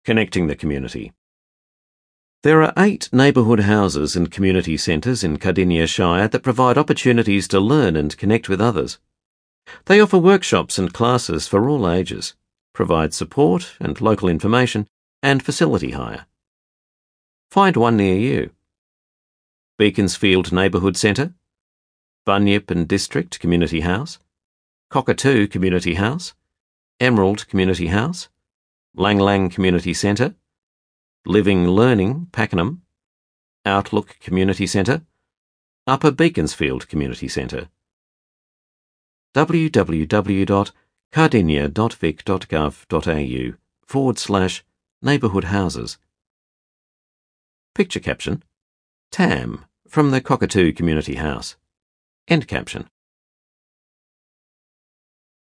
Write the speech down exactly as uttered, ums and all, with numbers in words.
Connecting the community. There are eight neighbourhood houses and community centres in Cardinia Shire that provide opportunities to learn and connect with others. They offer workshops and classes for all ages, provide support and local information, and facility hire. Find one near you. Beaconsfield Neighbourhood Centre, Bunyip and District Community House, Cockatoo Community House, Emerald Community House, Lang Lang Community Centre, Living Learning Pakenham, Outlook Community Centre, Upper Beaconsfield Community Centre. w w w dot cardinia dot vic dot gov dot a u forward slash neighbourhood houses. Picture caption: Tam from the Cockatoo Community House. End caption: